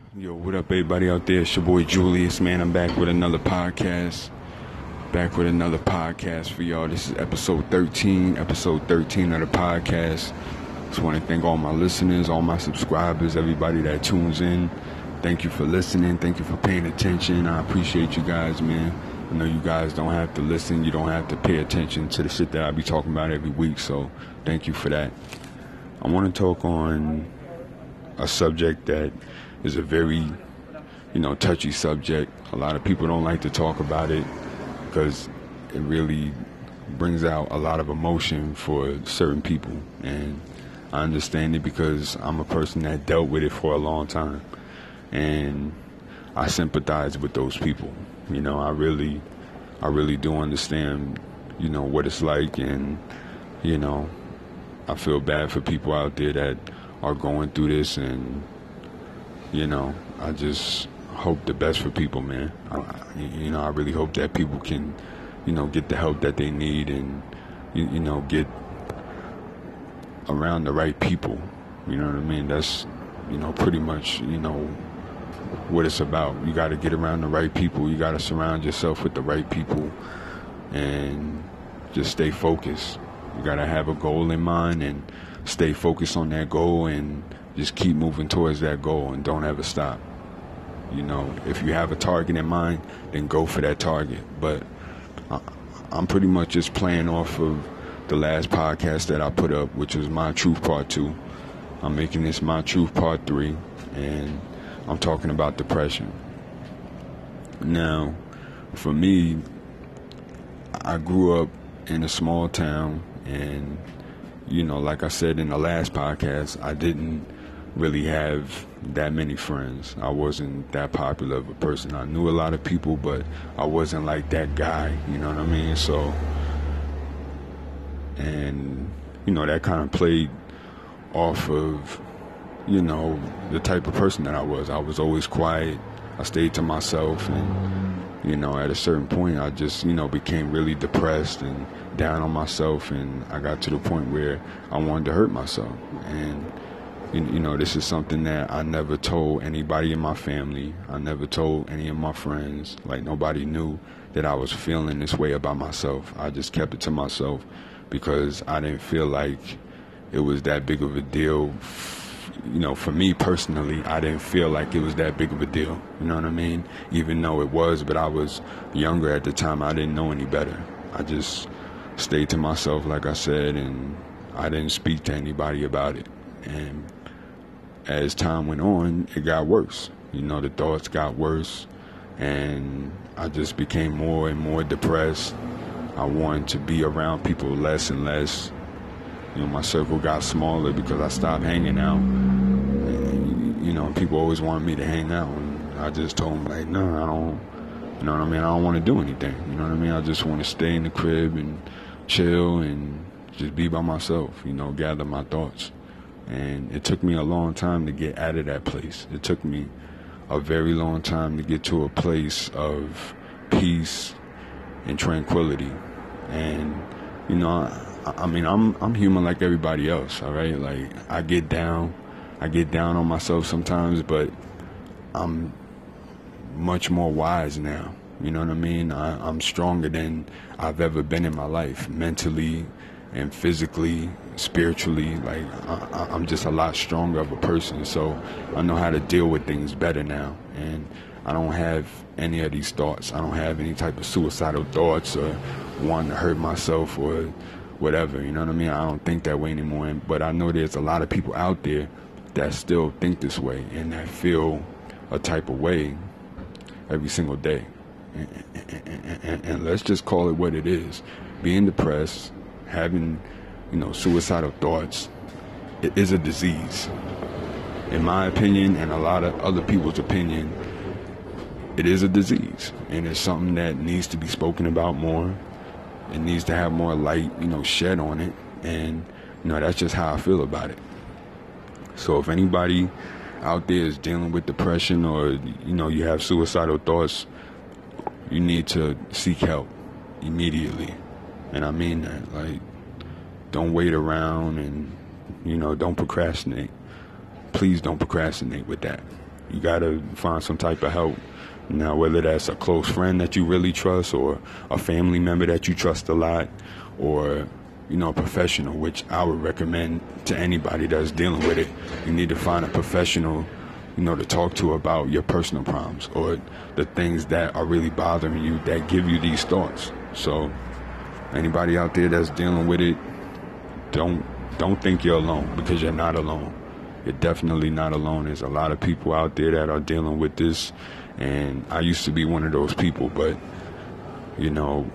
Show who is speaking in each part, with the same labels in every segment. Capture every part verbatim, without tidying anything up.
Speaker 1: Yo, what up, everybody out there? It's your boy Julius, man. I'm back with another podcast. Back with another podcast for y'all. This is episode thirteen, episode thirteen of the podcast. Just want to thank all my listeners, all my subscribers, everybody that tunes in. Thank you for listening. Thank you for paying attention. I appreciate you guys, man. I know you guys don't have to listen. You don't have to pay attention to the shit that I be talking about every week. So thank you for that. I want to talk on a subject that is a very, you know, touchy subject. A lot of people don't like to talk about it because it really brings out a lot of emotion for certain people. And I understand it because I'm a person that dealt with it for a long time. And I sympathize with those people. You know, I really, I really do understand, you know, what it's like. And, you know, I feel bad for people out there that are going through this, and you know, I just hope the best for people, man. I, you know, I really hope that people can, you know, get the help that they need, and you, you know, get around the right people. You know what I mean? That's, you know, pretty much, you know, what it's about. You got to get around the right people. You got to surround yourself with the right people, and just stay focused. You got to have a goal in mind and stay focused on that goal, and just keep moving towards that goal, and don't ever stop. You know, if you have a target in mind, then go for that target. But I, I'm pretty much just playing off of the last podcast that I put up, which was My Truth Part two. I'm making this My Truth Part three, and I'm talking about depression. Now, for me, I grew up in a small town, and you know, like I said in the last podcast, I didn't really have that many friends. I wasn't that popular of a person. I knew a lot of people, but I wasn't like that guy, you know what I mean? So, and, you know, that kind of played off of, you know, the type of person that I was. I was always quiet. I stayed to myself, and, you know, at a certain point, I just, you know, became really depressed and down on myself, and I got to the point where I wanted to hurt myself. And you, you know, this is something that I never told anybody in my family. I never told any of my friends. Like, nobody knew that I was feeling this way about myself. I just kept it to myself because I didn't feel like it was that big of a deal. You know, for me personally, I didn't feel like it was that big of a deal. You know what I mean? Even though it was, but I was younger at the time. I didn't know any better. I just stayed to myself, like I said, and I didn't speak to anybody about it. And as time went on, it got worse. You know, the thoughts got worse, and I just became more and more depressed. I wanted to be around people less and less. You know, my circle got smaller because I stopped hanging out. And, you know, people always wanted me to hang out, and I just told them, like, no, I don't, you know what I mean? I don't want to do anything. You know what I mean? I just want to stay in the crib and chill and just be by myself, you know, gather my thoughts. And it took me a long time to get out of that place. It took me a very long time to get to a place of peace and tranquility. And, you know, I, I mean, I'm I'm human like everybody else, all right? Like, I get down, I get down on myself sometimes, but I'm much more wise now. You know what I mean? I, I'm stronger than I've ever been in my life, mentally and physically, spiritually. Like, I, I'm just a lot stronger of a person. So I know how to deal with things better now. And I don't have any of these thoughts. I don't have any type of suicidal thoughts or wanting to hurt myself or whatever. You know what I mean? I don't think that way anymore. But I know there's a lot of people out there that still think this way and that feel a type of way every single day. And, and, and, and let's just call it what it is. Being depressed, having, you know, suicidal thoughts, it is a disease. In my opinion, and a lot of other people's opinion, it is a disease. And it's something that needs to be spoken about more. It needs to have more light, you know, shed on it. And, you know, that's just how I feel about it. So if anybody out there is dealing with depression, or, you know, you have suicidal thoughts, you need to seek help immediately. And I mean that. Like, don't wait around, and, you know, don't procrastinate. Please don't procrastinate with that. You gotta find some type of help. Now, whether that's a close friend that you really trust, or a family member that you trust a lot, or, you know, a professional, which I would recommend to anybody that's dealing with it. You need to find a professional, you know, to talk to about your personal problems or the things that are really bothering you that give you these thoughts. So anybody out there that's dealing with it, don't don't think you're alone, because you're not alone. You're definitely not alone. There's a lot of people out there that are dealing with this, and I used to be one of those people, but, you know,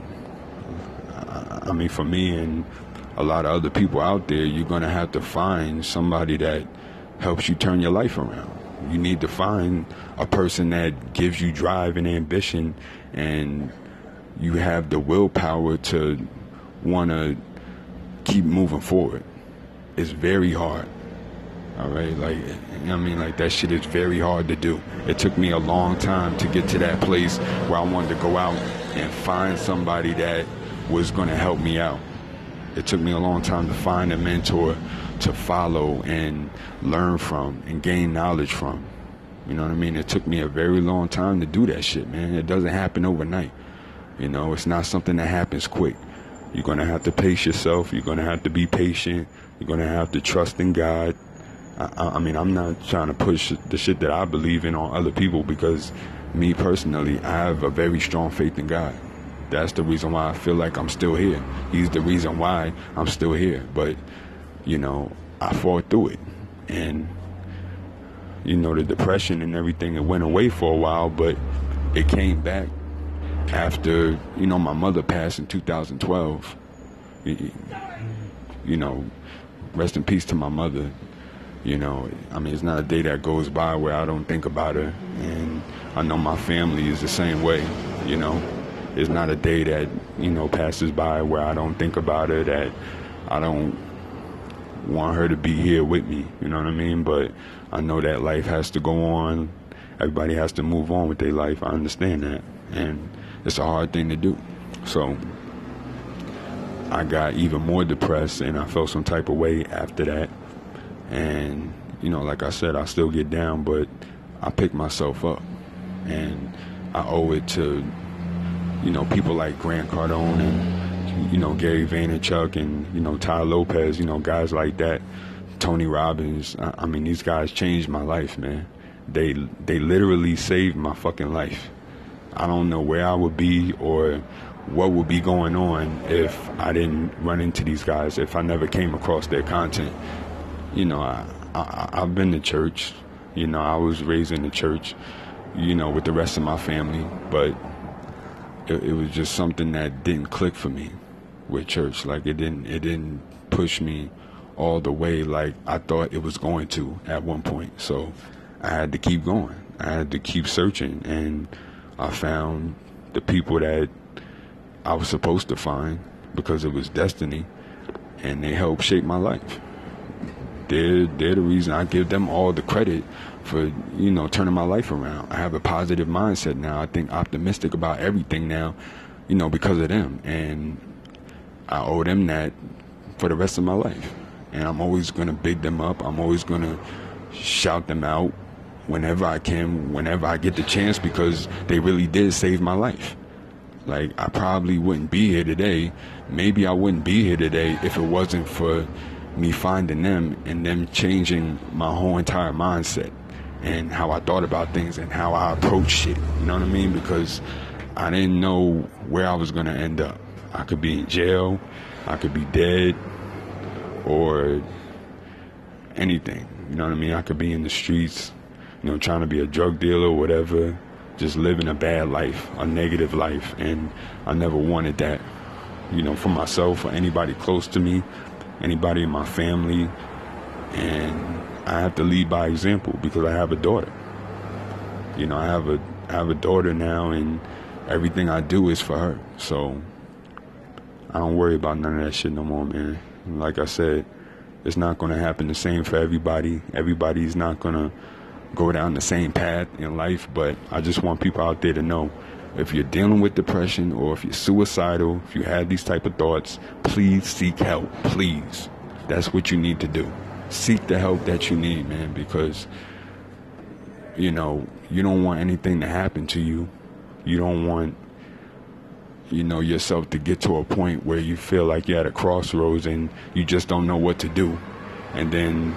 Speaker 1: I, I mean, for me and a lot of other people out there, you're going to have to find somebody that helps you turn your life around. You need to find a person that gives you drive and ambition, and you have the willpower to want to keep moving forward. It's very hard. All right, like, you know what I mean, like, that shit is very hard to do. It took me a long time to get to that place where I wanted to go out and find somebody that was going to help me out. It took me a long time to find a mentor to follow and learn from and gain knowledge from. You know what I mean? It took me a very long time to do that shit, man. It doesn't happen overnight. You know, it's not something that happens quick. You're going to have to pace yourself. You're going to have to be patient. You're going to have to trust in God. I, I mean, I'm not trying to push the shit that I believe in on other people, because me personally, I have a very strong faith in God. That's the reason why I feel like I'm still here. He's the reason why I'm still here. But, you know, I fought through it. And, you know, the depression and everything, it went away for a while, but it came back after, you know, my mother passed in two thousand twelve. You, you know, rest in peace to my mother. You know, I mean, it's not a day that goes by where I don't think about her. And I know my family is the same way, you know. It's not a day that, you know, passes by where I don't think about her, that I don't want her to be here with me, you know what I mean? But I know that life has to go on. Everybody has to move on with their life. I understand that. And it's a hard thing to do. So I got even more depressed, and I felt some type of way after that. And, you know, like I said, I still get down, but I pick myself up. And I owe it to, you know, people like Grant Cardone and, you know, Gary Vaynerchuk and, you know, Tai Lopez, you know, guys like that, Tony Robbins. I, I mean, these guys changed my life, man. They, they literally saved my fucking life. I don't know where I would be or what would be going on if I didn't run into these guys, if I never came across their content. You know, I, I, I've been to church. You know, I was raised in the church, you know, with the rest of my family. But it, it was just something that didn't click for me with church. Like, it didn't, it didn't push me all the way like I thought it was going to at one point. So I had to keep going. I had to keep searching. And I found the people that I was supposed to find, because it was destiny. And they helped shape my life. They're, they're the reason. I give them all the credit for, you know, turning my life around. I have a positive mindset now. I think optimistic about everything now, you know, because of them. And I owe them that for the rest of my life. And I'm always going to big them up. I'm always going to shout them out whenever I can, whenever I get the chance, because they really did save my life. Like, I probably wouldn't be here today. Maybe I wouldn't be here today if it wasn't for me finding them and them changing my whole entire mindset and how I thought about things and how I approach shit. You know what I mean? Because I didn't know where I was going to end up. I could be in jail, I could be dead, or anything. You know what I mean? I could be in the streets, you know, trying to be a drug dealer or whatever, just living a bad life, a negative life. And I never wanted that, you know, for myself or anybody close to me, anybody in my family. And I have to lead by example because I have a daughter. You know, I have a I have a daughter now, and everything I do is for her. So I don't worry about none of that shit no more, man. Like I said, it's not going to happen the same for everybody. Everybody's not going to go down the same path in life, but I just want people out there to know, if you're dealing with depression or if you're suicidal, if you have these type of thoughts, please seek help, please. That's what you need to do. Seek the help that you need, man, because you know, you don't want anything to happen to you. You don't want, you know, yourself to get to a point where you feel like you're at a crossroads and you just don't know what to do. And then,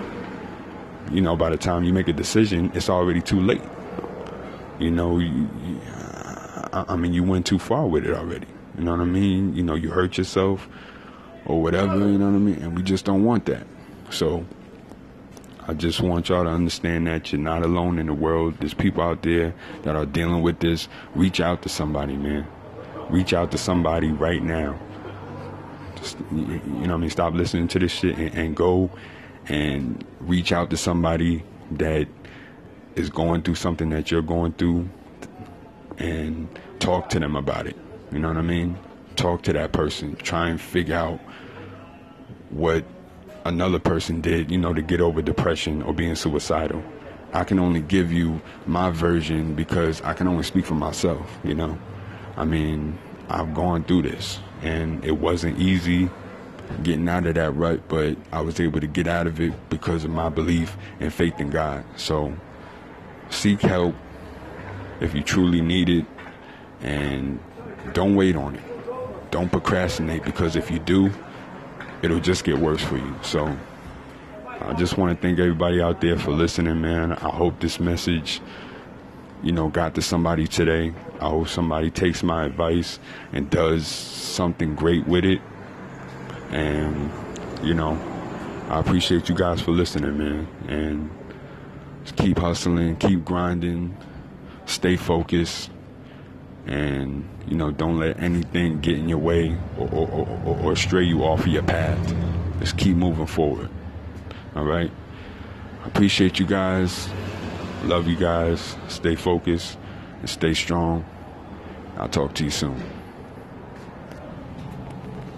Speaker 1: you know, by the time you make a decision, it's already too late. You know, you, you, I, I mean, you went too far with it already. You know what I mean? You know, you hurt yourself or whatever, you know what I mean? And we just don't want that. So I just want y'all to understand that you're not alone in the world. There's people out there that are dealing with this. Reach out to somebody, man. Reach out to somebody right now. Just, you know what I mean? Stop listening to this shit and, and go and reach out to somebody that is going through something that you're going through and talk to them about it. You know what I mean? Talk to that person. Try and figure out what another person did, you know, to get over depression or being suicidal. I can only give you my version because I can only speak for myself, you know? I mean, I've gone through this and it wasn't easy getting out of that rut, but I was able to get out of it because of my belief and faith in God. So seek help if you truly need it, and don't wait on it. Don't procrastinate, because if you do, it'll just get worse for you. So I just want to thank everybody out there for listening, man. I hope this message, you know, got to somebody today. I hope somebody takes my advice and does something great with it. And, you know, I appreciate you guys for listening, man. And just keep hustling, keep grinding, stay focused, and, you know, don't let anything get in your way or, or, or, or stray you off of your path. Just keep moving forward. All right? I appreciate you guys. Love you guys. Stay focused and stay strong. I'll talk to you soon.